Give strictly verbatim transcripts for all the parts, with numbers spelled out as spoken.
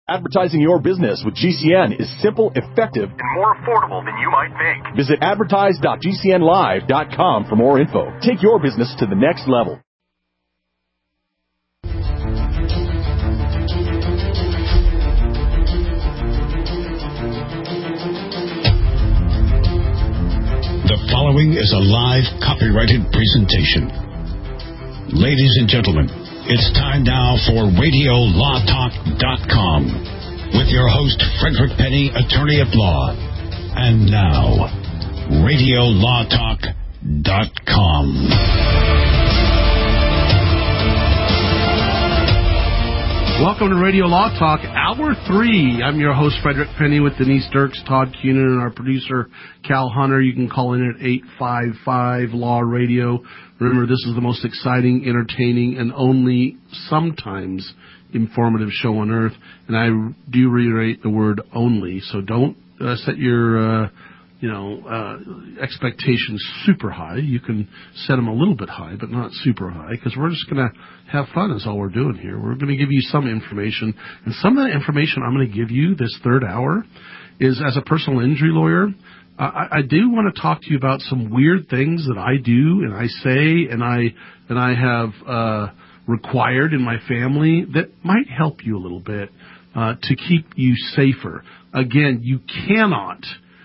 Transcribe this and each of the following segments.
Advertising your business with G C N is simple, effective, and more affordable than you might think. Visit advertise dot g c n live dot com for more info. Take your business to the next level. The following is a live copyrighted presentation. Ladies and gentlemen, it's time now for radio law talk dot com with your host, Frederick Penny, attorney at law. And now, radio law talk dot com. Welcome to Radio Law Talk, Hour three. I'm your host, Frederick Penny, with Denise Dirks, Todd Cunin, and our producer, Cal Hunter. You can call in at eight five five Law Radio. Remember, this is the most exciting, entertaining, and only sometimes informative show on earth. And I do reiterate the word only, so don't uh, set your... Uh, you know, uh, expectations super high. You can set them a little bit high, but not super high, because we're just going to have fun is all we're doing here. We're going to give you some information, and some of that information I'm going to give you this third hour is, as a personal injury lawyer, I, I do want to talk to you about some weird things that I do and I say and I, and I have uh, required in my family that might help you a little bit uh, to keep you safer. Again, you cannot...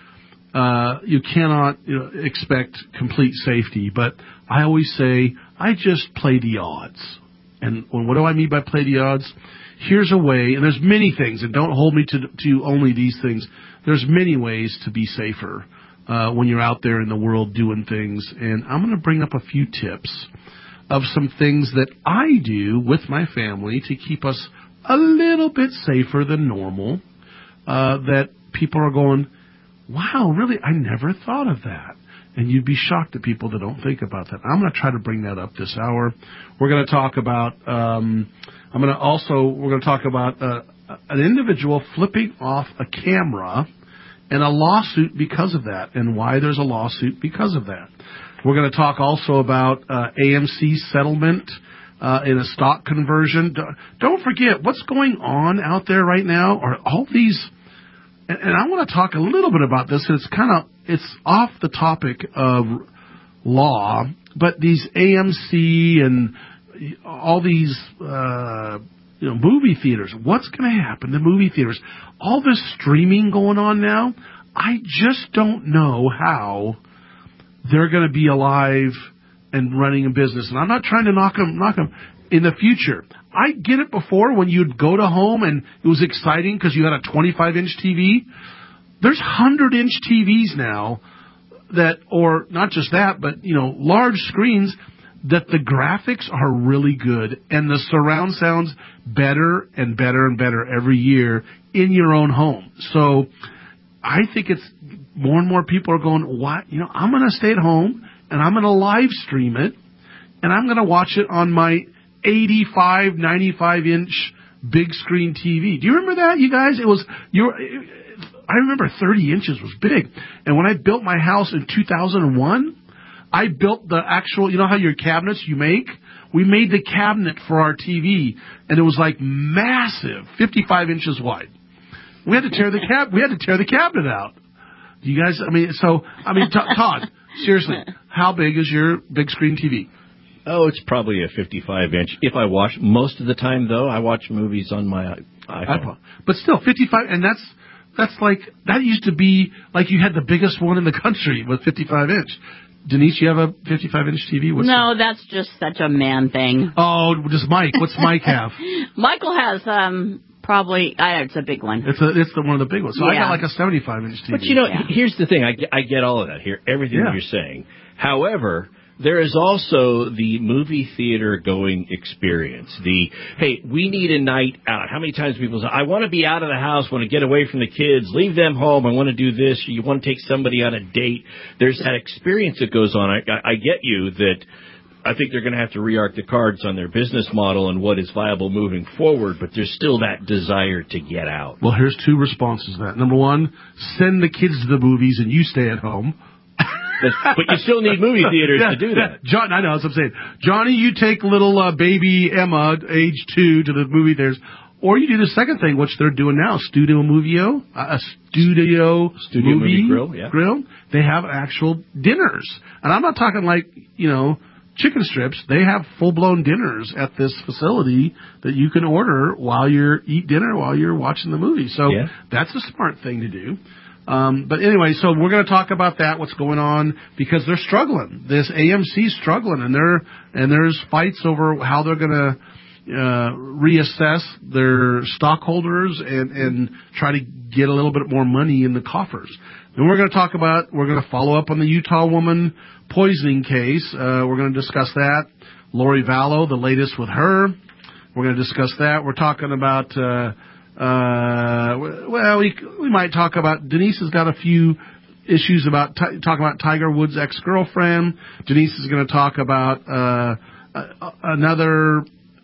Uh, you cannot you know, expect complete safety, but I always say, I just play the odds. And what do I mean by play the odds? Here's a way, and there's many things, and don't hold me to, to only these things. There's many ways to be safer uh, when you're out there in the world doing things, and I'm going to bring up a few tips of some things that I do with my family to keep us a little bit safer than normal, uh, that people are going, wow, really? I never thought of that. And you'd be shocked at people that don't think about that. I'm going to try to bring that up this hour. We're going to talk about, um, I'm going to also, we're going to talk about uh, an individual flipping off a camera and a lawsuit because of that, and why there's a lawsuit because of that. We're going to talk also about uh, A M C settlement uh, in a stock conversion. Don't forget, what's going on out there right now are all these... And I want to talk a little bit about this. It's kind of, it's off the topic of law, but these A M C and all these, uh, you know, movie theaters, what's going to happen to movie theaters? All this streaming going on now, I just don't know how they're going to be alive and running a business. And I'm not trying to knock them, knock them in the future. I get it before when you'd go to home and it was exciting because you had a twenty-five inch T V. There's one hundred inch T Vs now that, or not just that, but, you know, large screens that the graphics are really good and the surround sound's better and better and better every year in your own home. So I think it's more and more people are going, what? You know, I'm going to stay at home and I'm going to live stream it and I'm going to watch it on my eighty-five, ninety-five inch big screen T V. Do you remember that, you guys? It was, you I remember thirty inches was big. And when I built my house in two thousand one, I built the actual, you know how your cabinets you make? We made the cabinet for our T V, and it was like massive, fifty-five inches wide. We had to tear the cab, we had to tear the cabinet out. You guys, I mean, so, I mean, t- Todd, seriously, how big is your big screen T V? Oh, it's probably a fifty-five inch. If I watch, most of the time, though, I watch movies on my iPhone. But still, fifty-five, and that's that's like, that used to be like you had the biggest one in the country with fifty-five inch. Denise, you have a fifty-five inch T V? What's no, that? That's just such a man thing. Oh, does Mike? What's Mike have? Michael has um probably, I, it's a big one. It's a, it's the one of the big ones. So yeah. I got like a seventy-five inch T V. But you know, yeah. here's the thing. I, I get all of that here, everything yeah. you're saying. However, there is also the movie theater going experience. The, hey, we need a night out. How many times people say, I want to be out of the house, want to get away from the kids, leave them home, I want to do this. You want to take somebody on a date. There's that experience that goes on. I, I, I get you that I think they're going to have to re-arc the cards on their business model and what is viable moving forward, but there's still that desire to get out. Well, here's two responses to that. Number one, send the kids to the movies and you stay at home. But you still need movie theaters yeah, to do that. Yeah. John, I know, that's what I'm saying. Johnny, you take little uh, baby Emma, age two, to the movie theaters. Or you do the second thing, which they're doing now, Studio Movio, uh, a studio, studio movie, movie grill, yeah. grill. They have actual dinners. And I'm not talking like, you know, chicken strips. They have full-blown dinners at this facility that you can order while you're eat dinner while you're watching the movie. So yeah. that's a smart thing to do. Um, but anyway, so we're going to talk about that, what's going on, because they're struggling. This A M C's struggling, and they're and there's fights over how they're going to uh, reassess their stockholders and, and try to get a little bit more money in the coffers. Then we're going to talk about, we're going to follow up on the Utah woman poisoning case. Uh, we're going to discuss that. Lori Vallow, the latest with her. We're going to discuss that. We're talking about, uh, uh, well, we, we might talk about, Denise has got a few issues about, t- talking about Tiger Woods' ex-girlfriend. Denise is going to talk about, uh, uh another,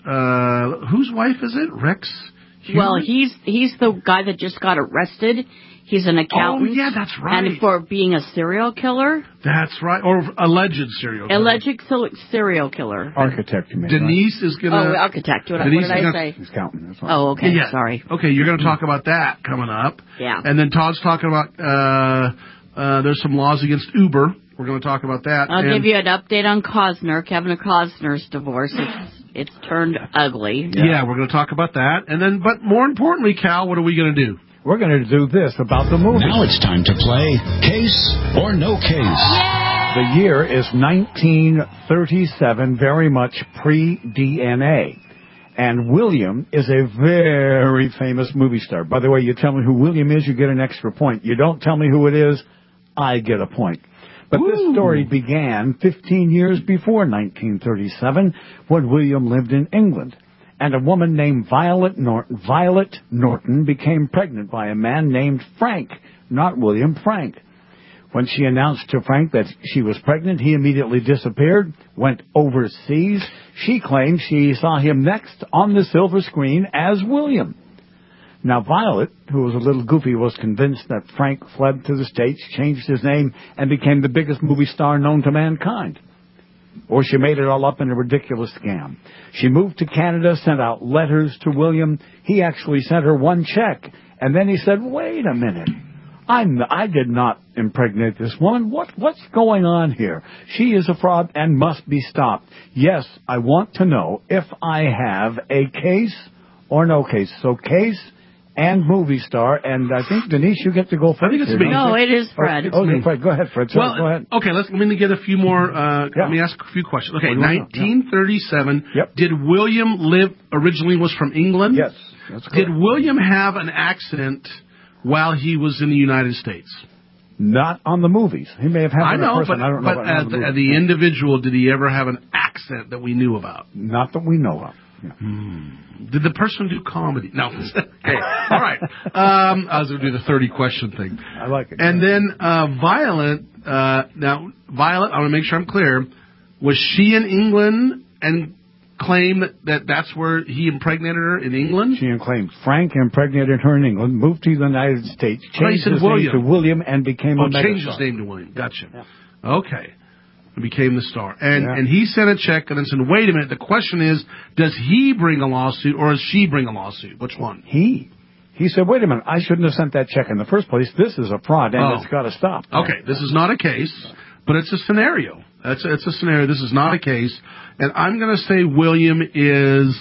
uh, whose wife is it? Rex Hughes? Well, he's, he's the guy that just got arrested. He's an accountant. Oh, yeah, that's right. And for being a serial killer. That's right. Or alleged serial killer. Alleged serial killer. Architect, you mean. Denise right? is going to... Oh, architect. What, what did I gonna, say? He's accountant. That's right. Oh, okay. Yeah. Sorry. Okay, you're going to talk about that coming up. Yeah. And then Todd's talking about... Uh, uh, there's some laws against Uber. We're going to talk about that. I'll and give you an update on Cosner. Kevin Costner's divorce. It's, it's turned ugly. Yeah. yeah, we're going to talk about that. And then, but more importantly, Cal, what are we going to do? We're going to do this about the movie. Now it's time to play Case or No Case. Yay! The year is nineteen thirty-seven, very much pre-D N A. And William is a very famous movie star. By the way, you tell me who William is, you get an extra point. You don't tell me who it is, I get a point. But Ooh. This story began fifteen years before nineteen thirty-seven, when William lived in England. And a woman named Violet Norton, Violet Norton became pregnant by a man named Frank, not William, Frank. When she announced to Frank that she was pregnant, he immediately disappeared, went overseas. She claimed she saw him next on the silver screen as William. Now, Violet, who was a little goofy, was convinced that Frank fled to the States, changed his name, and became the biggest movie star known to mankind. Or she made it all up in a ridiculous scam. She moved to Canada, sent out letters to William. He actually sent her one check. And then he said, wait a minute. I'm, I did not impregnate this woman. What, what's going on here? She is a fraud and must be stopped. Yes, I want to know if I have a case or no case. So case and movie star, and I think, Denise, you get to go first. I think it's me. No, it is Fred. Oh, oh Fred. Go ahead, Fred. So, well, go ahead. Okay, let's, let me get a few more, uh, yeah. let me ask a few questions. Okay, nineteen thirty-seven. Yep. Did William live, originally was from England? Yes, that's correct. Did William have an accent while he was in the United States? Not on the movies. He may have had I one know, in person. but, I don't know but about as the, the, the yeah. individual, did he ever have an accent that we knew about? Not that we know of. Yeah. Hmm. Did the person do comedy? No. Okay. All right. Um, I was going to do the thirty question thing. I like it. And then uh, Violet, uh, now, Violet, I want to make sure I'm clear, was she in England and claimed that, that that's where he impregnated her in England? She claimed Frank impregnated her in England, moved to the United States, changed his William. name to William, and became oh, a megastar. changed his name to William. Gotcha. Yeah. Okay. And became the star. And yeah. and he sent a check and then said, wait a minute, the question is, does he bring a lawsuit or does she bring a lawsuit? Which one? He. He said, wait a minute, I shouldn't have sent that check in the first place. This is a fraud, and oh. it's got to stop. Okay, this is not a case, but it's a scenario. That's a, it's a scenario. This is not a case. And I'm going to say William is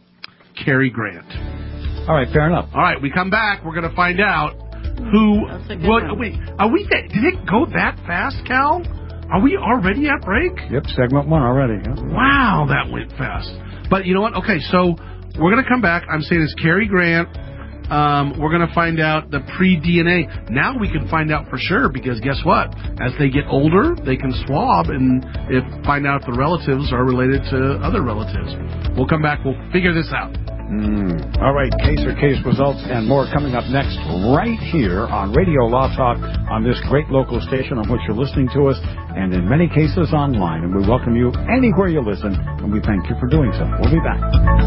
Cary Grant. All right, fair enough. All right, we come back. We're going to find out who... What, wait, are we... Did it go that fast, Cal? Are we already at break? Yep, segment one already. Yeah. Wow, that went fast. But you know what? Okay, so we're going to come back. I'm saying it's Cary Grant. Um, we're going to find out the pre-D N A. Now we can find out for sure because guess what? As they get older, they can swab and if, find out if the relatives are related to other relatives. We'll come back. We'll figure this out. Mm. All right, case or case results and more coming up next right here on Radio Law Talk on this great local station on which you're listening to us and in many cases online. And we welcome you anywhere you listen, and we thank you for doing so. We'll be back.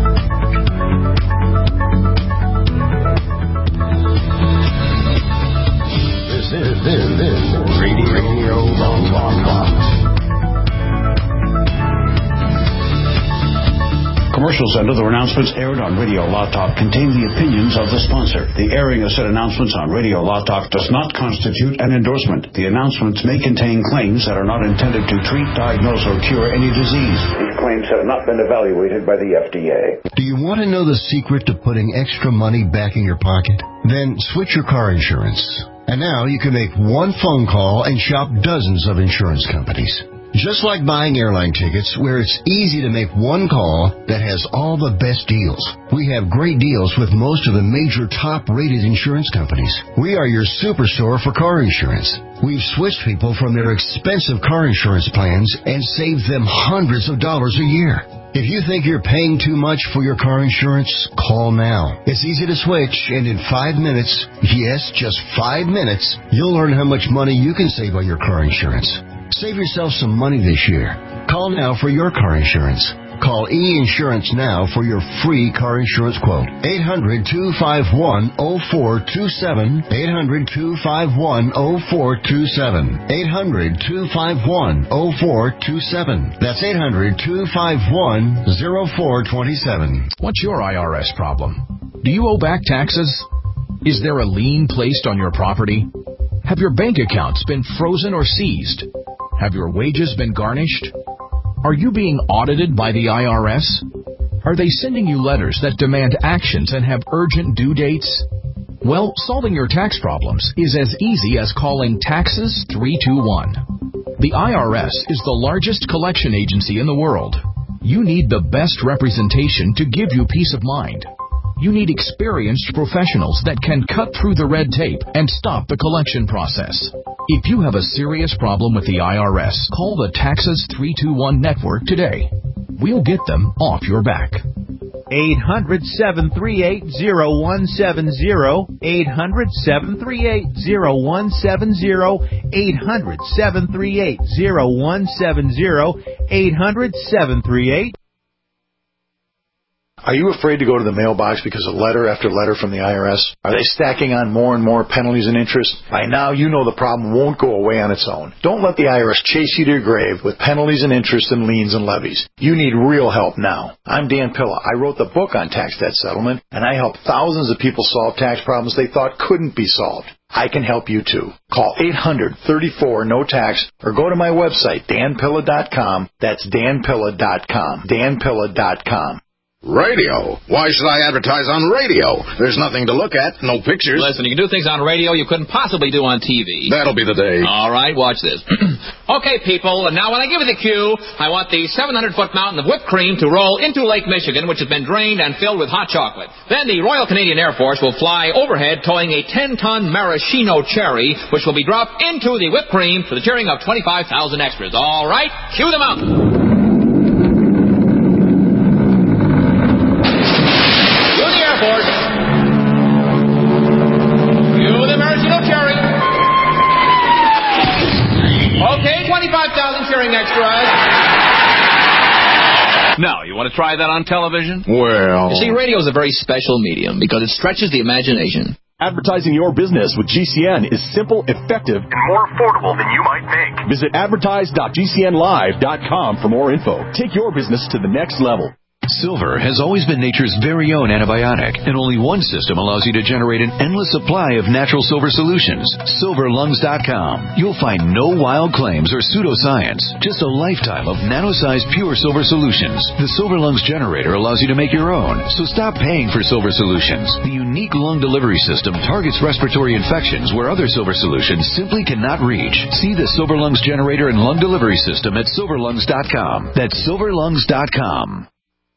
This is, this is Radio, Radio Law Talk. Commercials and other announcements aired on Radio Law Talk contain the opinions of the sponsor. The airing of said announcements on Radio Law Talk does not constitute an endorsement. The announcements may contain claims that are not intended to treat, diagnose, or cure any disease. These claims have not been evaluated by the F D A. Do you want to know the secret to putting extra money back in your pocket? Then switch your car insurance. And now you can make one phone call and shop dozens of insurance companies. Just like buying airline tickets, where it's easy to make one call that has all the best deals. We have great deals with most of the major top-rated insurance companies. We are your superstore for car insurance. We've switched people from their expensive car insurance plans and saved them hundreds of dollars a year. If you think you're paying too much for your car insurance, call now. It's easy to switch, and in five minutes, yes, just five minutes, you'll learn how much money you can save on your car insurance. Save yourself some money this year. Call now for your car insurance. Call E-Insurance now for your free car insurance quote. eight hundred, two five one, oh four two seven. eight hundred, two five one, oh four two seven. eight hundred, two five one, oh four two seven. That's eight hundred, two five one, oh four two seven. What's your I R S problem? Do you owe back taxes? Is there a lien placed on your property? Have your bank accounts been frozen or seized? Have your wages been garnished? Are you being audited by the I R S? Are they sending you letters that demand actions and have urgent due dates? Well, solving your tax problems is as easy as calling Taxes three two one. The I R S is the largest collection agency in the world. You need the best representation to give you peace of mind. You need experienced professionals that can cut through the red tape and stop the collection process. If you have a serious problem with the I R S, call the Taxes three two one network today. We'll get them off your back. eight hundred, seven three eight, oh one seven oh. eight hundred, seven three eight, oh one seven oh. eight hundred, seven three eight, oh one seven oh. eight hundred, seven three eight. Are you afraid to go to the mailbox because of letter after letter from the I R S? Are they stacking on more and more penalties and interest? By now, you know the problem won't go away on its own. Don't let the I R S chase you to your grave with penalties and interest and liens and levies. You need real help now. I'm Dan Pilla. I wrote the book on tax debt settlement, and I help thousands of people solve tax problems they thought couldn't be solved. I can help you too. Call eight hundred, thirty-four, no tax or go to my website, dan pilla dot com. That's dan pilla dot com. dan pilla dot com. Radio? Why should I advertise on radio? There's nothing to look at, no pictures. Listen, you can do things on radio you couldn't possibly do on T V. That'll be the day. All right, watch this. Okay, people, now when I give you the cue, I want the seven hundred foot mountain of whipped cream to roll into Lake Michigan, which has been drained and filled with hot chocolate. Then the Royal Canadian Air Force will fly overhead towing a ten ton maraschino cherry, which will be dropped into the whipped cream for the cheering of twenty-five thousand extras. All right, cue the mountain. twenty-five thousand cheering extras. Now, you want to try that on television? Well... You see, radio is a very special medium because it stretches the imagination. Advertising your business with G C N is simple, effective, and more affordable than you might think. Visit advertise dot g c n live dot com for more info. Take your business to the next level. Silver has always been nature's very own antibiotic, and only one system allows you to generate an endless supply of natural silver solutions. silver lungs dot com. You'll find no wild claims or pseudoscience, just a lifetime of nano-sized pure silver solutions. The Silver Lungs generator allows you to make your own, so stop paying for silver solutions. The unique lung delivery system targets respiratory infections where other silver solutions simply cannot reach. See the Silver Lungs generator and lung delivery system at silver lungs dot com. That's silver lungs dot com.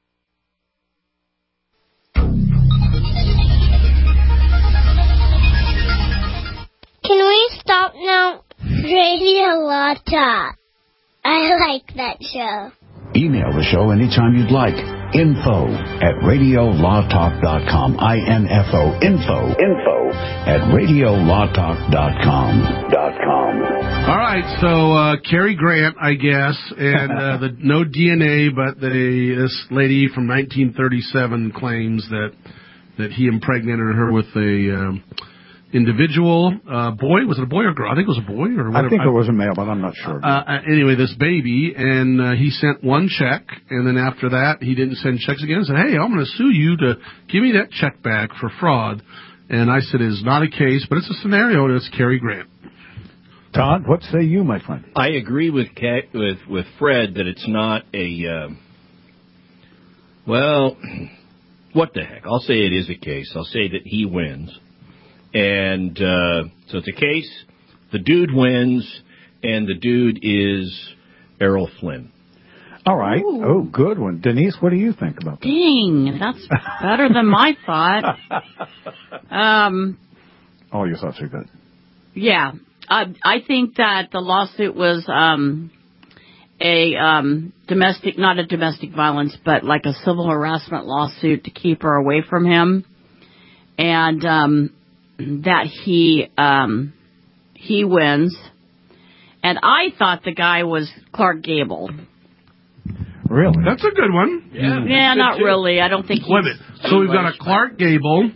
Can we stop now? Radio Law Talk. I like that show. Email the show anytime you'd like. Info at radio law talk dot com. I N F O. Info. Info at radio law talk dot com. Dot com. All right, so uh, Cary Grant, I guess, and uh, the no D N A, but the this lady from nineteen thirty-seven claims that that he impregnated her with a um, individual, uh, boy, was it a boy or girl? I think it was a boy or whatever. I think it was a male, but I'm not sure. Uh, anyway, this baby, and uh, he sent one check, and then after that, he didn't send checks again. He said, hey, I'm going to sue you to give me that check back for fraud. And I said, it is not a case, but it's a scenario, and it's Cary Grant. Todd, what say you, my friend? I agree with Ke- with with Fred that it's not a, uh, well, what the heck. I'll say it is a case. I'll say that he wins. And uh, so it's a case, the dude wins, and the dude is Errol Flynn. All right. Ooh. Oh, good one. Denise, what do you think about that? Dang, that's better than my thought. Um, oh, your thoughts are good. Yeah. Uh, I think that the lawsuit was um, a um, domestic, not a domestic violence, but like a civil harassment lawsuit to keep her away from him. And um, that he um, he wins. And I thought the guy was Clark Gable. Really? That's a good one. Yeah, yeah not really. I don't think he's Wait a minute. So we've got a Clark Gable.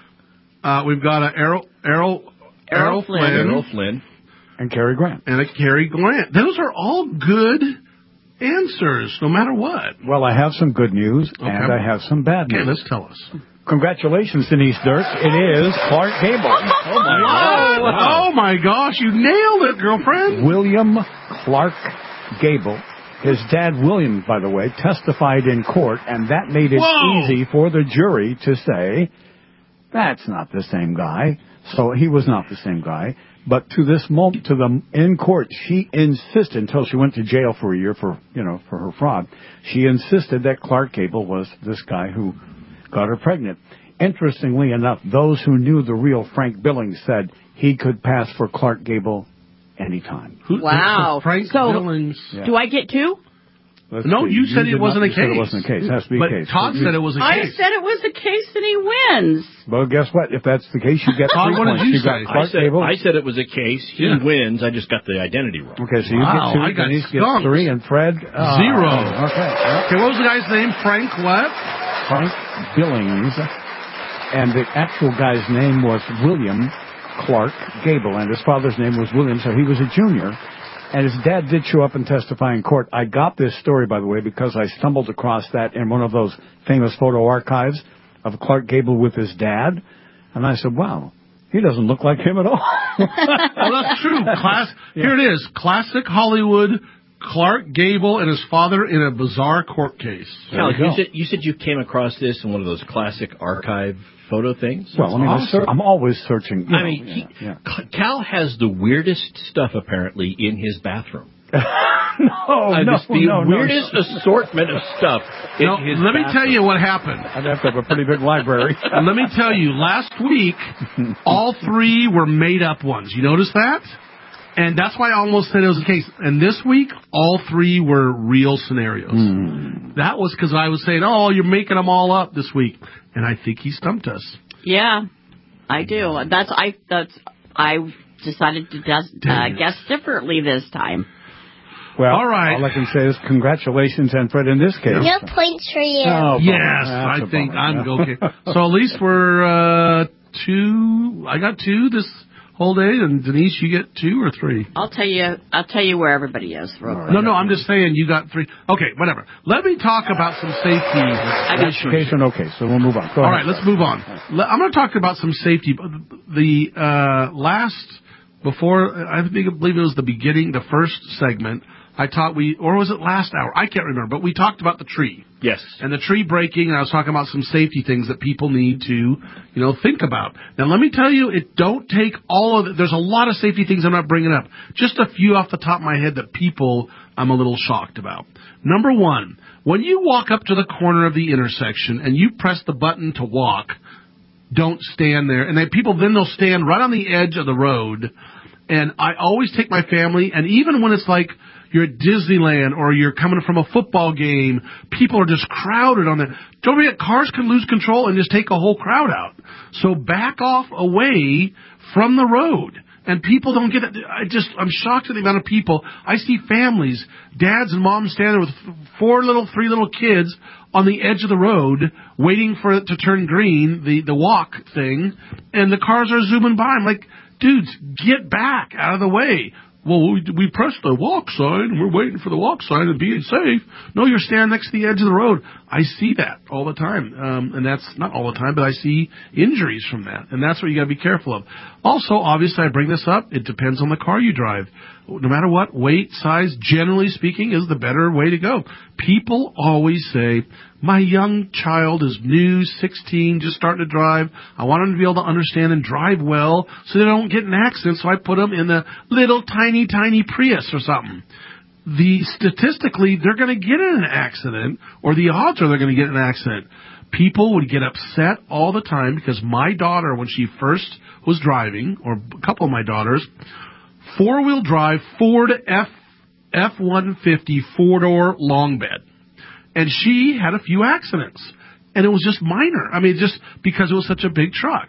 Uh, we've got a Errol, Errol, Errol, Errol Flynn. Flynn. Errol Flynn. And Cary Grant. And a Cary Grant. Those are all good answers, no matter what. Well, I have some good news, Okay. and I have some bad news. Okay, let's tell us. Congratulations, Denise Dirk. It is Clark Gable. Oh, my God. Wow. Oh, my gosh. You nailed it, girlfriend. William Clark Gable. His dad, William, by the way, testified in court, and that made it Whoa. easy for the jury to say, that's not the same guy. So he was not the same guy. But to this moment, to the in court, she insisted, until she went to jail for a year for, you know, for her fraud, she insisted that Clark Gable was this guy who got her pregnant. Interestingly enough, those who knew the real Frank Billings said he could pass for Clark Gable anytime. Who, Wow. Frank so, Billings. Yeah. Do I get two? Let's no, see. you said you it wasn't not, a case. It wasn't a case. It has to be but a case. Todd but said it was a I case. said it was a case and he wins. Well, guess what? If that's the case, you get Todd, three what points. did you you got say? Clark I said, Gable. I said it was a case. He Yeah. wins. I just got the identity wrong. Okay, so you Wow, get two. I got Denise skunked. gets three, and Fred uh, Zero. Okay. Okay, what was the guy's name? Frank what? Frank Billings, and the actual guy's name was William Clark Gable, and his father's name was William, so he was a junior. And his dad did show up and testify in court. I got this story, by the way, because I stumbled across that in one of those famous photo archives of Clark Gable with his dad. And I said, wow, he doesn't look like him at all. Well, that's true. Class, yeah. Here it is. Classic Hollywood, Clark Gable and his father in a bizarre court case. Cal, you, you, said, you said you came across this in one of those classic archive photo things? Well, I mean, awesome. I'm always searching. I know, mean, he, yeah, yeah. Cal has the weirdest stuff, apparently, in his bathroom. no, uh, no, the no, weirdest no. assortment of stuff in no, his Let bathroom. me tell you what happened. I'd have to have a pretty big library. Let me tell you, last week, all three were made-up ones. You notice that? And that's why I almost said it was a case. And this week, all three were real scenarios. Mm. That was because I was saying, oh, you're making them all up this week. And I think he stumped us. Yeah, I do. That's I. That's I decided to des- uh, guess differently this time. Well, all right. All I can say is congratulations, and Fred, in this case. No points for you. Oh, yes, I think bummer. I'm okay. So at least we're uh, two. I got two this whole day, and Denise, you get two or three. I'll tell you. I'll tell you where everybody is. Real quick. No, no, I'm just saying you got three. Okay, whatever. Let me talk about some safety issues. Okay, so we'll move on. Go All ahead. right, let's move on. I'm going to talk about some safety. The uh, last, before, I think I believe it was the beginning, the first segment, I taught we, or was it last hour? I can't remember, but we talked about the tree. Yes. And the tree breaking, and I was talking about some safety things that people need to, you know, think about. Now, let me tell you, it don't take all of it. There's a lot of safety things I'm not bringing up. Just a few off the top of my head that people I'm a little shocked about. Number one, when you walk up to the corner of the intersection and you press the button to walk, don't stand there. And then people, then they'll stand right on the edge of the road. And I always take my family, and even when it's like, you're at Disneyland or you're coming from a football game, people are just crowded on that. Don't forget, cars can lose control and just take a whole crowd out. So back off away from the road. And people don't get it. I just, I'm shocked at the amount of people. I see families, dads and moms standing there with four little, three little kids on the edge of the road waiting for it to turn green, the, the walk thing, and the cars are zooming by. I'm like, dudes, get back out of the way. Well, we, we pressed the walk sign, and we're waiting for the walk sign and being safe. No, you're standing next to the edge of the road. I see that all the time. Um, and that's not all the time, but I see injuries from that. And that's what you got to be careful of. Also, obviously, I bring this up. It depends on the car you drive. No matter what, weight, size, generally speaking, is the better way to go. People always say, my young child is new, sixteen, just starting to drive. I want them to be able to understand and drive well so they don't get in accidents, so I put them in a little tiny, tiny Prius or something. The statistically, they're going to get in an accident, or the odds are they're going to get in an accident. People would get upset all the time because my daughter, when she first was driving, or a couple of my daughters, four-wheel drive Ford F F one fifty four-door long bed. And she had a few accidents. And it was just minor. I mean, just because it was such a big truck.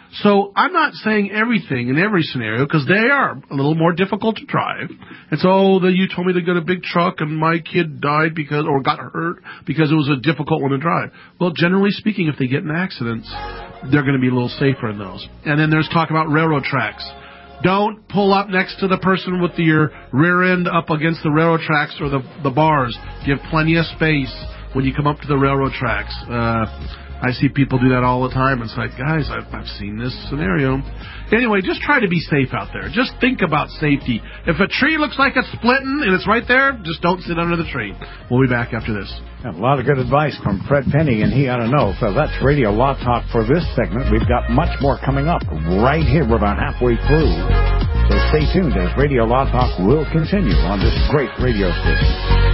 So I'm not saying everything in every scenario, because they are a little more difficult to drive. And so, oh, the, you told me to get a big truck and my kid died because, or got hurt because it was a difficult one to drive. Well, generally speaking, if they get in accidents, they're going to be a little safer in those. And then there's talk about railroad tracks. Don't pull up next to the person with your rear end up against the railroad tracks or the, the bars. Give plenty of space when you come up to the railroad tracks. Uh, I see people do that all the time. It's like, guys, I've, I've seen this scenario. Anyway, just try to be safe out there. Just think about safety. If a tree looks like it's splitting and it's right there, just don't sit under the tree. We'll be back after this. A lot of good advice from Fred Penny, and he ought to know. So that's Radio Law Talk for this segment. We've got much more coming up right here. We're about halfway through. So stay tuned as Radio Law Talk will continue on this great radio station.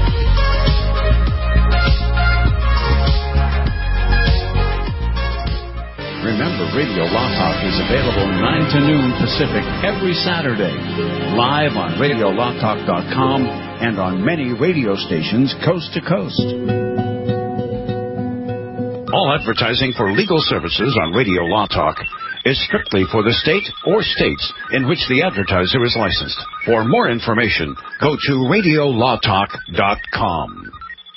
Remember, Radio Law Talk is available nine to noon Pacific every Saturday, live on radio law talk dot com and on many radio stations coast to coast. All advertising for legal services on Radio Law Talk is strictly for the state or states in which the advertiser is licensed. For more information, go to radio law talk dot com.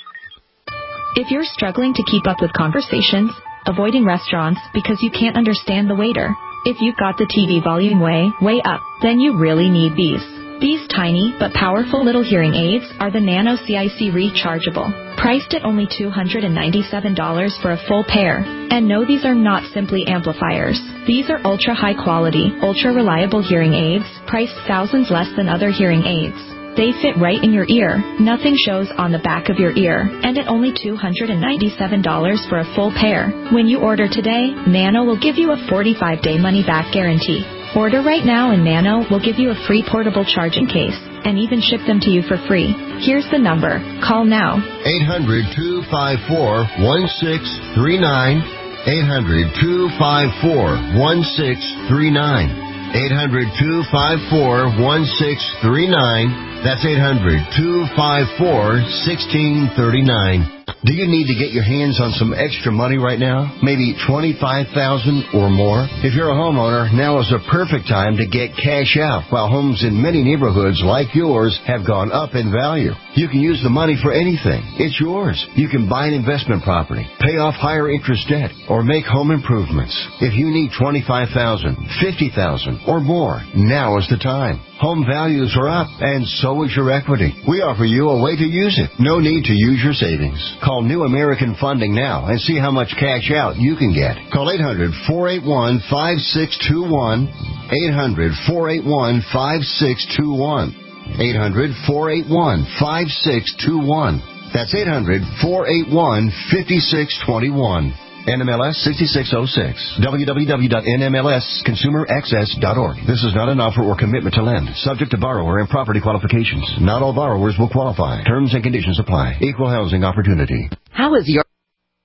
If you're struggling to keep up with conversations, avoiding restaurants because you can't understand the waiter, if you've got the T V volume way, way up, then you really need these. These tiny but powerful little hearing aids are the Nano C I C Rechargeable, priced at only two hundred ninety-seven dollars for a full pair. And no, these are not simply amplifiers. These are ultra high quality, ultra reliable hearing aids, priced thousands less than other hearing aids. They fit right in your ear. Nothing shows on the back of your ear. And at only two hundred ninety-seven dollars for a full pair. When you order today, Nano will give you a forty-five day money-back guarantee. Order right now and Nano will give you a free portable charging case and even ship them to you for free. Here's the number. Call now. eight hundred, two five four, one six three nine. eight hundred, two five four, one six three nine. eight hundred, two five four, one six three nine. That's eight hundred, two five four, one six three nine. Do you need to get your hands on some extra money right now? Maybe twenty-five thousand dollars or more? If you're a homeowner, now is a perfect time to get cash out while homes in many neighborhoods like yours have gone up in value. You can use the money for anything. It's yours. You can buy an investment property, pay off higher interest debt, or make home improvements. If you need twenty-five thousand dollars, fifty thousand dollars or more, now is the time. Home values are up, and so is your equity. We offer you a way to use it. No need to use your savings. Call New American Funding now and see how much cash out you can get. Call eight hundred, four eight one, five six two one. eight hundred, four eight one, five six two one. eight hundred, four eight one, five six two one. That's eight hundred, four eight one, five six two one. N M L S sixty-six oh six. w w w dot n m l s consumer access dot org. This is not an offer or commitment to lend. Subject to borrower and property qualifications. Not all borrowers will qualify. Terms and conditions apply. Equal housing opportunity. How is your...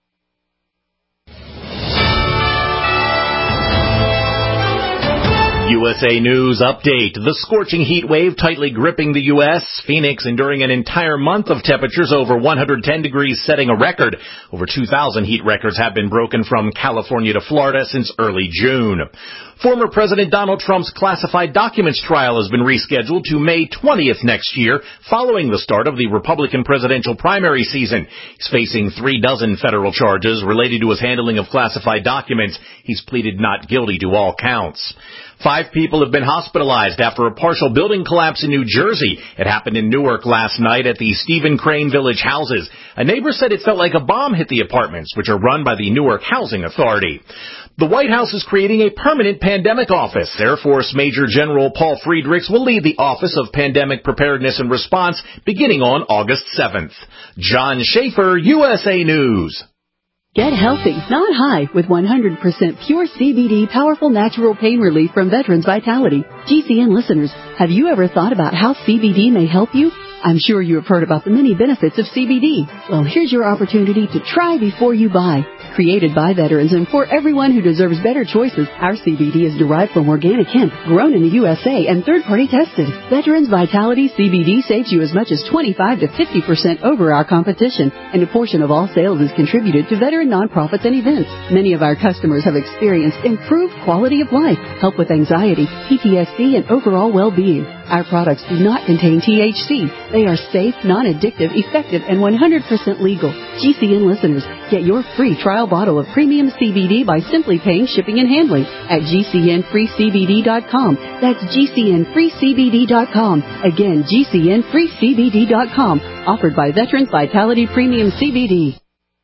U S A News Update. The scorching heat wave tightly gripping the U S Phoenix enduring an entire month of temperatures over one hundred ten degrees, setting a record. Over two thousand heat records have been broken from California to Florida since early June. Former President Donald Trump's classified documents trial has been rescheduled to May twentieth next year, following the start of the Republican presidential primary season. He's facing three dozen federal charges related to his handling of classified documents. He's pleaded not guilty to all counts. Five people have been hospitalized after a partial building collapse in New Jersey. It happened in Newark last night at the Stephen Crane Village houses. A neighbor said it felt like a bomb hit the apartments, which are run by the Newark Housing Authority. The White House is creating a permanent pandemic office. Air Force Major General Paul Friedrichs will lead the Office of Pandemic Preparedness and Response beginning on August seventh. John Schaefer, U S A News. Get healthy, not high, with one hundred percent pure C B D powerful natural pain relief from Veterans Vitality. G C N listeners, have you ever thought about how C B D may help you? I'm sure you have heard about the many benefits of C B D. Well, here's your opportunity to try before you buy. Created by veterans and for everyone who deserves better choices, our C B D is derived from organic hemp, grown in the U S A and third-party tested. Veterans Vitality C B D saves you as much as twenty-five to fifty percent over our competition, and a portion of all sales is contributed to veteran nonprofits and events. Many of our customers have experienced improved quality of life, help with anxiety, P T S D, and overall well-being. Our products do not contain T H C. They are safe, non-addictive, effective, and one hundred percent legal. G C N listeners, get your free trial bottle of premium C B D by simply paying shipping and handling at G C N free C B D dot com. That's G C N free C B D dot com. Again, G C N free C B D dot com. Offered by Veterans Vitality Premium C B D.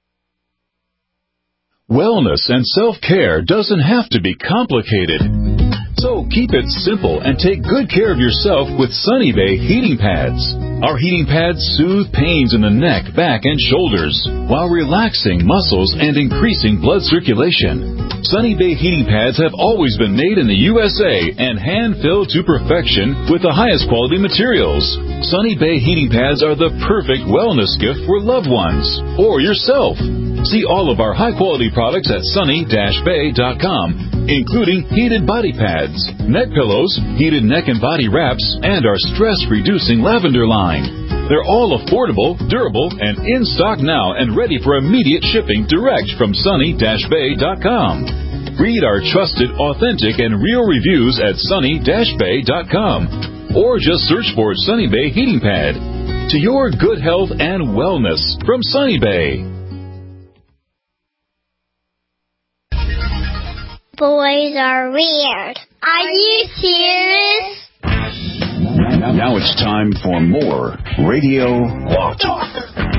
Wellness and self-care doesn't have to be complicated. So keep it simple and take good care of yourself with Sunny Bay heating pads. Our heating pads soothe pains in the neck, back, and shoulders while relaxing muscles and increasing blood circulation. Sunny Bay heating pads have always been made in the U S A and hand-filled to perfection with the highest quality materials. Sunny Bay heating pads are the perfect wellness gift for loved ones or yourself. See all of our high-quality products at sunny dash bay dot com, including heated body pads, neck pillows, heated neck and body wraps, and our stress-reducing lavender line. They're all affordable, durable, and in stock now and ready for immediate shipping direct from sunny dash bay dot com. Read our trusted, authentic, and real reviews at sunny dash bay dot com or just search for Sunny Bay Heating Pad. To your good health and wellness from Sunny Bay. Boys are weird. Are you serious? Now it's time for more Radio Law Talk.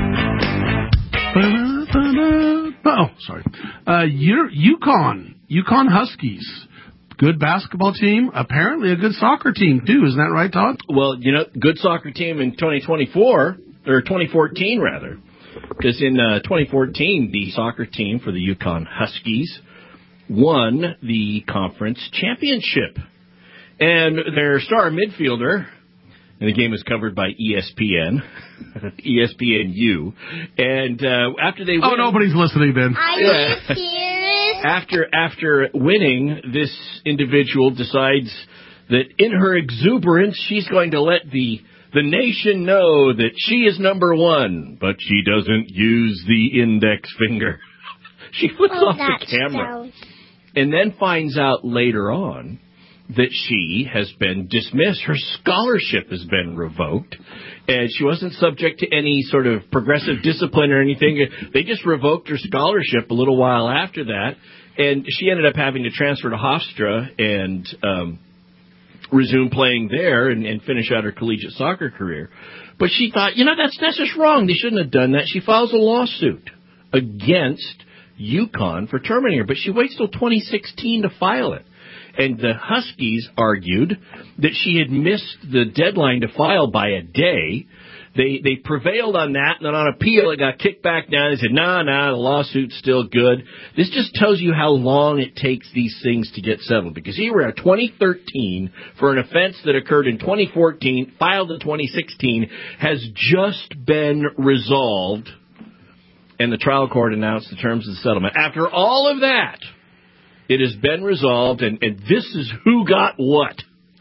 Oh, sorry. Uh, UConn, UConn Huskies. Good basketball team. Apparently a good soccer team, too. Isn't that right, Todd? Well, you know, good soccer team in twenty twenty-four, or twenty fourteen, rather. Because in uh, twenty fourteen, the soccer team for the UConn Huskies won the conference championship. And their star midfielder, and the game was covered by E S P N, E S P N U, and uh, after they win... Oh, nobody's listening then. Are you serious? After, after winning, this individual decides that in her exuberance, she's going to let the, the nation know that she is number one, but she doesn't use the index finger. She puts oh, off the camera. So... And then finds out later on that she has been dismissed. Her scholarship has been revoked, and she wasn't subject to any sort of progressive discipline or anything. They just revoked her scholarship a little while after that, and she ended up having to transfer to Hofstra and um, resume playing there and, and finish out her collegiate soccer career. But she thought, you know, that's, that's just wrong. They shouldn't have done that. She files a lawsuit against UConn for terminating her, but she waits till twenty sixteen to file it. And the Huskies argued that she had missed the deadline to file by a day. They they prevailed on that, and then on appeal it got kicked back down. They said, no, no, the lawsuit's still good. This just tells you how long it takes these things to get settled. Because here we are, twenty thirteen, for an offense that occurred in twenty fourteen, filed in twenty sixteen, has just been resolved. And the trial court announced the terms of the settlement. After all of that, it has been resolved, and, and this is who got what.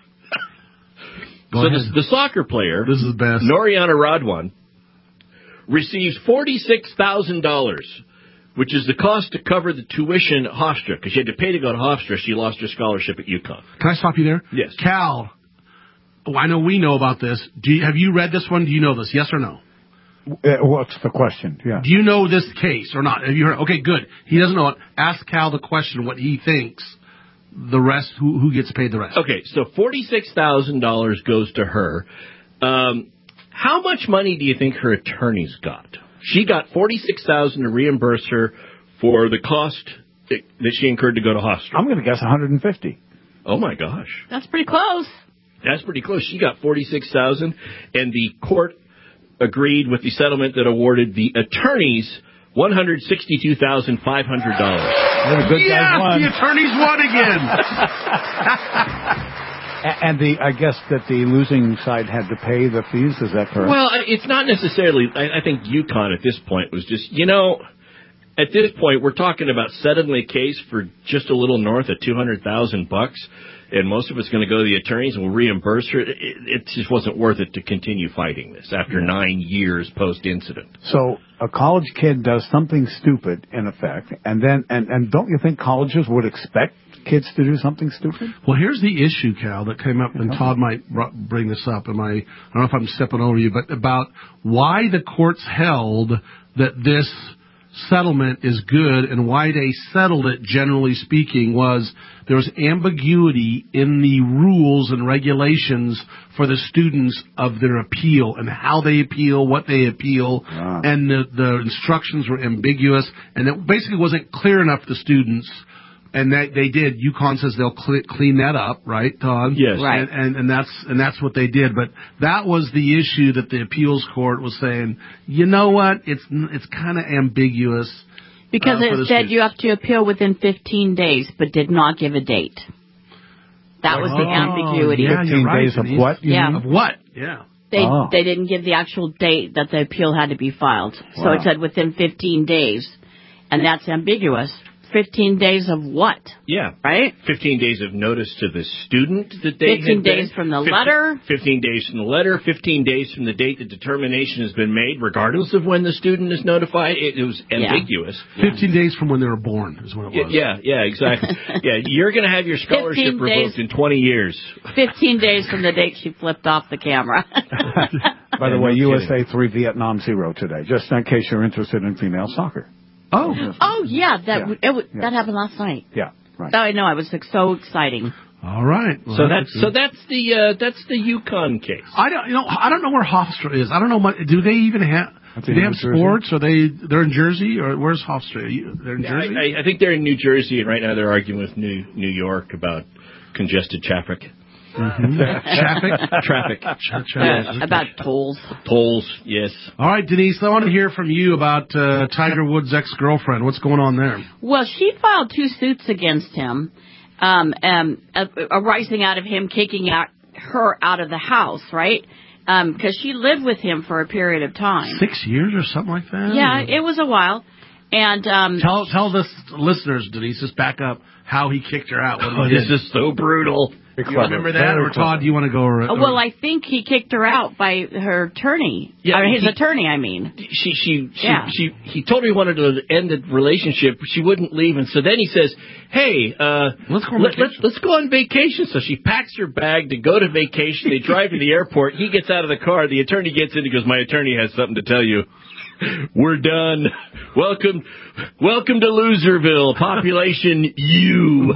Go so ahead. the, the soccer player, this is the best. Noriana Radwan, receives forty-six thousand dollars which is the cost to cover the tuition at Hofstra, because she had to pay to go to Hofstra. She lost her scholarship at UConn. Can I stop you there? Yes. Cal, oh, I know we know about this. Do you, have you read this one? Do you know this? Yes or no? Uh, what's the question? Yeah. Do you know this case or not? Have you heard? Okay, good. He doesn't know it. Ask Cal the question, what he thinks. The rest, who who gets paid the rest? Okay, so forty-six thousand dollars goes to her. Um, how much money do you think her attorneys got? She got forty-six thousand dollars to reimburse her for the cost that she incurred to go to Hofstra. I'm going to guess one hundred fifty. Oh, my gosh. That's pretty close. That's pretty close. She got forty-six thousand dollars, and the court agreed with the settlement that awarded the attorneys one hundred sixty-two thousand five hundred dollars. The good yes, guys won. The attorneys won again. And the I guess that the losing side had to pay the fees. Is that correct? Well, it's not necessarily. I, I think UConn at this point was just, you know, at this point we're talking about settling a case for just a little north of two hundred thousand bucks, and most of it's going to go to the attorneys, and we'll reimburse her. It, it just wasn't worth it to continue fighting this after yeah. nine years post incident. So a college kid does something stupid, in effect, and then and, and don't you think colleges would expect kids to do something stupid? Well, here's the issue, Cal, that came up, and Todd might bring this up. Am I? I don't know if I'm stepping over you, but about why the courts held that this settlement is good and why they settled it, generally speaking, was there was ambiguity in the rules and regulations for the students of their appeal and how they appeal, what they appeal, ah. and the, the instructions were ambiguous, and it basically wasn't clear enough to students. And they, they did. UConn says they'll cl- clean that up, right, Todd? Yes. Right. And, and, and that's and that's what they did. But that was the issue that the appeals court was saying. You know what? It's it's kind of ambiguous. Because uh, it said you have to appeal within fifteen days, but did not give a date. That was oh, the ambiguity. Yeah, fifteen right, days of Denise. what? Yeah. Mean? Of what? Yeah. They oh. they didn't give the actual date that the appeal had to be filed. So Wow. it said within fifteen days, and that's ambiguous. fifteen days of what? Yeah. Right? fifteen days of notice to the student that they fifteen had days been, from the fifteen, letter. fifteen days from the letter. fifteen days from the date the determination has been made, regardless of when the student is notified. It, it was ambiguous. Yeah. fifteen days from when they were born is when it was. Yeah, yeah, exactly. yeah, you're going to have your scholarship revoked in twenty years. fifteen days from the date she flipped off the camera. By the way, U S A three, Vietnam zero today, just in case you're interested in female soccer. Oh, oh yeah, that Yeah. It, w- Yeah. that happened last night. Yeah, right. Oh, I know, it was like, so exciting. All right. Well, so that's so that's the uh, that's the UConn case. I don't you know I don't know where Hofstra is. I don't know much. Do they even have? That's do they in have New Jersey. sports? Are they they're in Jersey or where's Hofstra? Are you- They're in Jersey. I, I, I think they're in New Jersey, and right now they're arguing with New New York about congested traffic. Mm-hmm. Traffic, traffic, Tra- traffic. Yeah, about tolls. Tolls, yes. All right, Denise, I want to hear from you about uh, Tiger Woods' ex-girlfriend. What's going on there? Well, she filed two suits against him, um, um, uh, arising out of him kicking out her out of the house, right? Because um, she lived with him for a period of time. Six years or something like that? Yeah, or? it was a while. And um, tell tell the listeners, Denise, just back up how he kicked her out. What oh, he this did. is so brutal. You remember that, or Todd? Do you want to go? Or, or? Well, I think he kicked her out by her attorney. Yeah, or his he, attorney, I mean. She, she, she, yeah. she, he told her he wanted to end the relationship, but she wouldn't leave, and so then he says, "Hey, uh, let's go on let, vacation. Let's, let's go on vacation." So she packs her bag to go to vacation. They drive to the airport. He gets out of the car. The attorney gets in. He goes, "My attorney has something to tell you. We're done. Welcome, welcome to Loserville. Population you."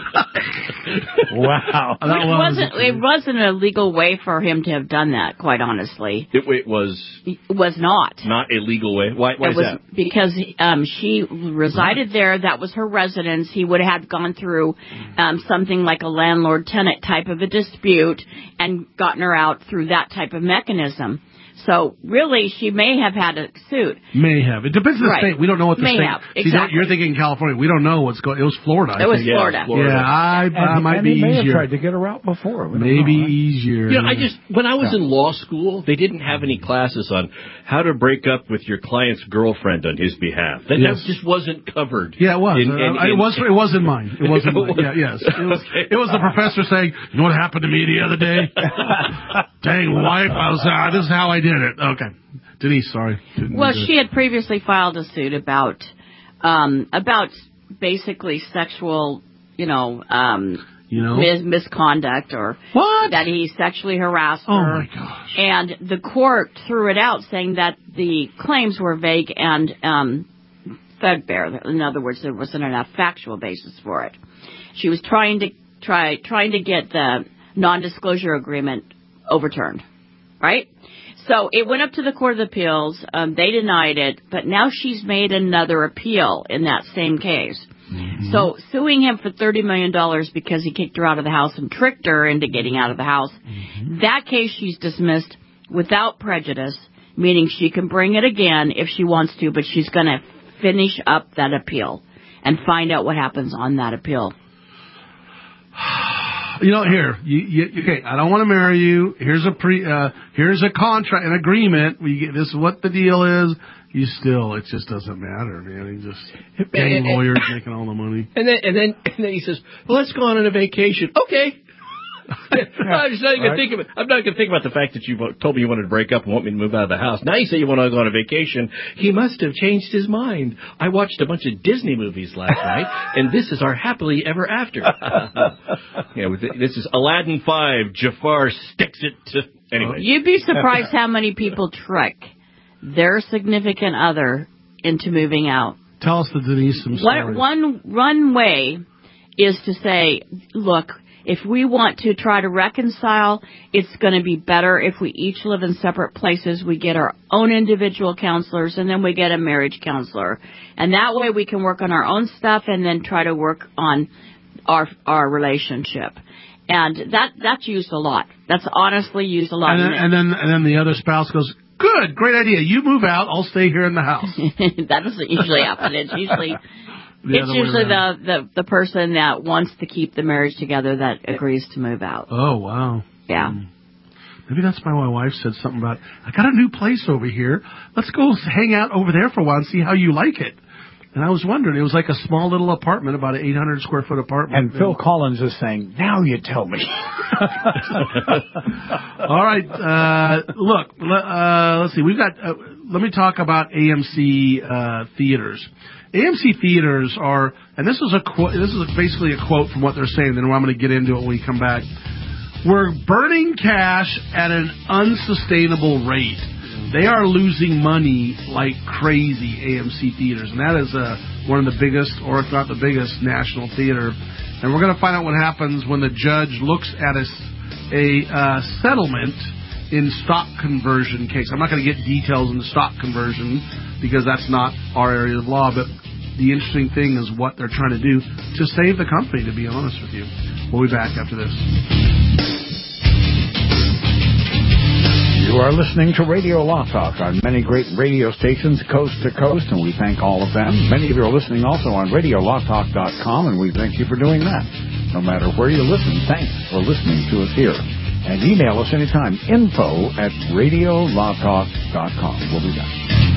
Wow. It wasn't. It wasn't a legal way for him to have done that. Quite honestly, it, it was. It was not. Not a legal way. Why? Why it is was that? Because um, she resided there. That was her residence. He would have gone through um, something like a landlord-tenant type of a dispute and gotten her out through that type of mechanism. So, really, she may have had a suit. May have. It depends on the right. state. We don't know what the may state... Have. See, exactly. you're thinking California. We don't know what's going... It was Florida, I It was think. Florida. Yeah, Florida. Yeah, I, and, I might and be he may easier. have tried to get her out before. We don't Maybe know, right? easier. You know, I just... When I was yeah. in law school, they didn't have any classes on how to break up with your client's girlfriend on his behalf. That, yes. that just wasn't covered. Yeah, it was. In, in, uh, in, it was. It was in mine. It was in mine. Yeah, yes. It was. Okay. It was the professor saying, "You know what happened to me the other day? Dang wife, I was. Uh, this is how I did it." Okay, Denise, sorry. Well, she had previously filed a suit about um, about basically sexual, you know, um, you know? mis- misconduct or what? that he sexually harassed Oh, her. my gosh. And the court threw it out saying that the claims were vague and um, threadbare. In other words, there wasn't enough factual basis for it. She was trying to try trying to get the non-disclosure agreement overturned, right? So it went up to the Court of Appeals. Um, they denied it, but now she's made another appeal in that same case. Mm-hmm. So suing him for thirty million dollars because he kicked her out of the house and tricked her into getting out of the house, mm-hmm. that case she's dismissed without prejudice, meaning she can bring it again if she wants to, but she's going to finish up that appeal and find out what happens on that appeal. You know, here, you, you, okay, I don't want to marry you. Here's a pre, uh, here's a contract, an agreement. We get, this is what the deal is. You still, it just doesn't matter, man. He just, getting lawyers making all the money. And then, and then, and then he says, well, let's go on a vacation. Okay. I'm just not going to think about. I'm not going to think about the fact that you told me you wanted to break up and want me to move out of the house. Now you say you want to go on a vacation. He must have changed his mind. I watched a bunch of Disney movies last night, and this is our happily ever after. Yeah, this is Aladdin five. Jafar sticks it to anyway. You'd be surprised how many people trick their significant other into moving out. Tell us the Denise some stories. One one way is to say, look, if we want to try to reconcile, it's going to be better if we each live in separate places. We get our own individual counselors, and then we get a marriage counselor. And that way we can work on our own stuff and then try to work on our our relationship. And that that's used a lot. That's honestly used a lot. And then, and then, and then the other spouse goes, good, great idea. You move out, I'll stay here in the house. That doesn't usually happen. It's usually... The it's usually the, the, the person that wants to keep the marriage together that agrees to move out. Oh, wow. Yeah. Maybe that's why my wife said something about, I got a new place over here. Let's go hang out over there for a while and see how you like it. And I was wondering, it was like a small little apartment, about an eight hundred square foot apartment. And Phil Collins is saying, now you tell me. All right. Uh, look, uh, let's see. We've got, uh, let me talk about A M C uh, theaters. A M C theaters are, and this is a quote, this is basically a quote from what they're saying, then I'm going to get into it when we come back. We're burning cash at an unsustainable rate. They are losing money like crazy, A M C theaters, and that is uh, one of the biggest, or if not the biggest, national theater. And we're going to find out what happens when the judge looks at a, a uh, settlement in stock conversion case. I'm not going to get details in the stock conversion because that's not our area of law, but the interesting thing is what they're trying to do to save the company, to be honest with you. We'll be back after this. You are listening to Radio Law Talk on many great radio stations coast to coast, and we thank all of them. Many of you are listening also on radio law talk dot com, and we thank you for doing that. No matter where you listen, thanks for listening to us here. And email us anytime, info at radio law talk dot com. We'll be back.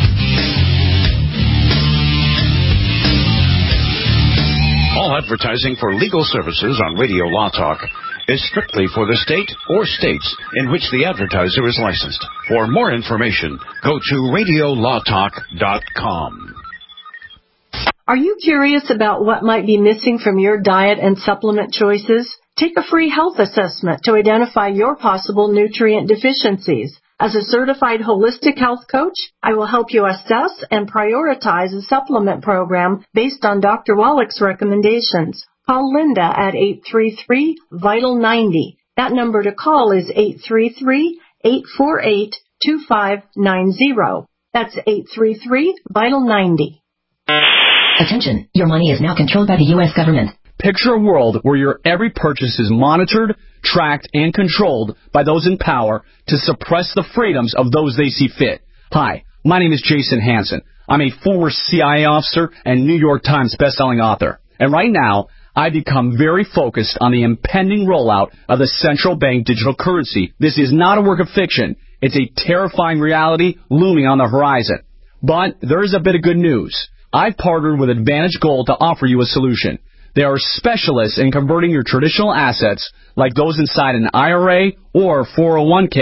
All advertising for legal services on Radio Law Talk is strictly for the state or states in which the advertiser is licensed. For more information, go to radio law talk dot com. Are you curious about what might be missing from your diet and supplement choices? Take a free health assessment to identify your possible nutrient deficiencies. As a certified holistic health coach, I will help you assess and prioritize a supplement program based on Doctor Wallach's recommendations. Call Linda at eight three three, vital ninety. That number to call is eight three three, eight four eight, two five nine zero. That's eight three three, vital ninety. Attention, your money is now controlled by the U S government. Picture a world where your every purchase is monitored, tracked, and controlled by those in power to suppress the freedoms of those they see fit. Hi, my name is Jason Hansen. I'm a former C I A officer and New York Times bestselling author. And right now, I've become very focused on the impending rollout of the central bank digital currency. This is not a work of fiction. It's a terrifying reality looming on the horizon. But there is a bit of good news. I've partnered with Advantage Gold to offer you a solution. They are specialists in converting your traditional assets, like those inside an I R A or four oh one k,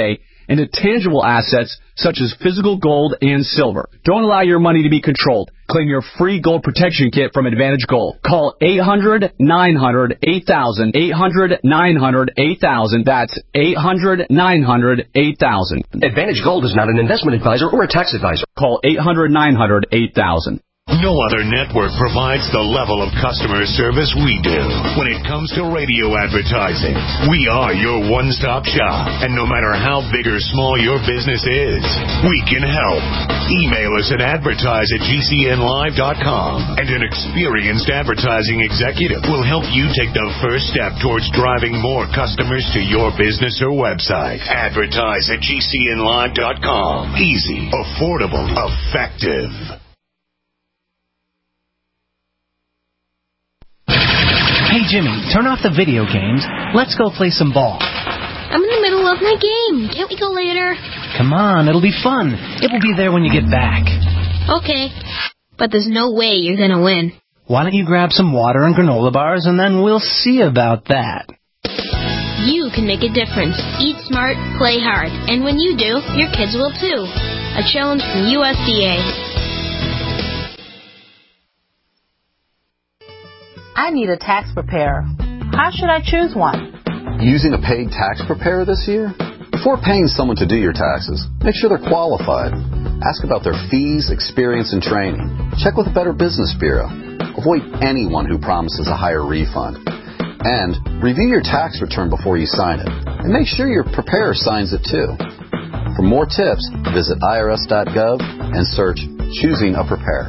into tangible assets such as physical gold and silver. Don't allow your money to be controlled. Claim your free gold protection kit from Advantage Gold. Call eight hundred, nine hundred, eight thousand, eight hundred, nine hundred, eight thousand. That's eight hundred, nine hundred, eight thousand. Advantage Gold is not an investment advisor or a tax advisor. Call eight hundred, nine hundred, eight thousand. No other network provides the level of customer service we do when it comes to radio advertising. We are your one-stop shop, and no matter how big or small your business is, we can help. Email us at advertise at G C N live dot com, and an experienced advertising executive will help you take the first step towards driving more customers to your business or website. Advertise at G C N live dot com. Easy, affordable, effective. Hey, Jimmy, turn off the video games. Let's go play some ball. I'm in the middle of my game. Can't we go later? Come on, it'll be fun. It will be there when you get back. Okay. But there's no way you're going to win. Why don't you grab some water and granola bars, and then we'll see about that. You can make a difference. Eat smart, play hard. And when you do, your kids will too. A challenge from U S D A. I need a tax preparer. How should I choose one? Using a paid tax preparer this year? Before paying someone to do your taxes, make sure they're qualified. Ask about their fees, experience, and training. Check with the Better Business Bureau. Avoid anyone who promises a higher refund. And review your tax return before you sign it. And make sure your preparer signs it too. For more tips, visit I R S dot gov and search Choosing a Preparer.